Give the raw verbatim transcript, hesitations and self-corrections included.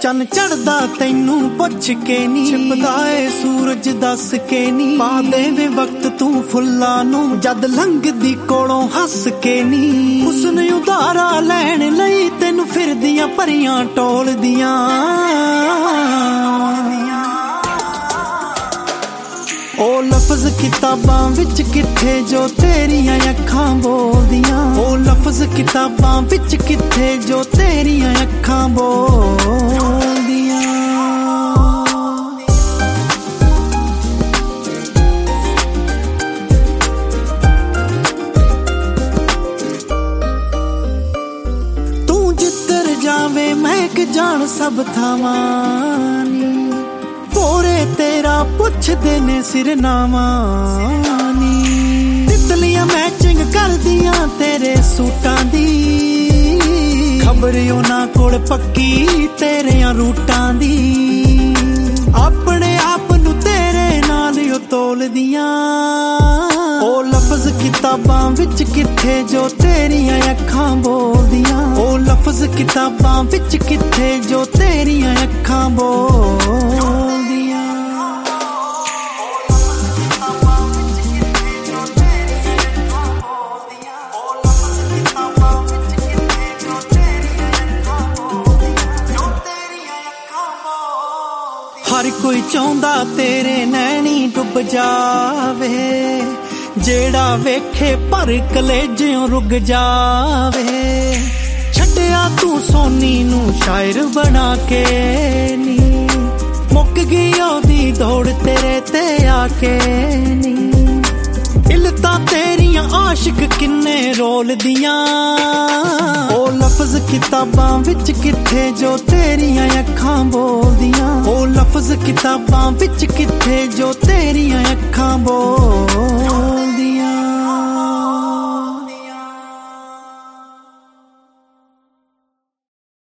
चन चढ़दा तैनू पुछ के नी, छिपदा ए सूरज दस के नी। पा देवे वक्त तू फुल्लां नू जद लंघदी कोलों हस के नी। हुस्न उधारा लैण लई तैनू फिरदियां परियां टोलदियां। ओ लफ्ज किताबां विच किथे जो तेरियां अखां बोलदियां। ओ लफ्ज किताबां विच किथे जो तेरियां अखां बोलदियां। तू जिधर जावे महक जान सब थावां नी। पोरे तेरा पुछदे ने सिरनामा नी। तितलियां मैचिंग करदियां तेरे सूटां दी। खबर उन्हां कोल पक्की तेरियां रूटां दी। अपने आप नू तेरे नाल ओ तोलदियां। ओ लफ्ज किताबां विच किथे जो तेरियां अखां बोलदियां। ओ लफ्ज किताबां विच किथे जो तेरियां अखां बोलदियां। हर कोई चाहुंदा तेरे नैनी डुब जावे। जेड़ा वेखे पर कलेजों रुग जावे। छड्डिया तू सोनी नू शायर बना के नी। मुक गई ओदी दौड़ तेरे ते आके नी। इल्लतां तेरियां आशिक किन्ने रोल दियां। ओ लफ्ज किताबां विच किथे जो तेरियां अखां बोलदियां। ओ लफ्ज किताबां विच किथे जो तेरियां अखां बोलदियां।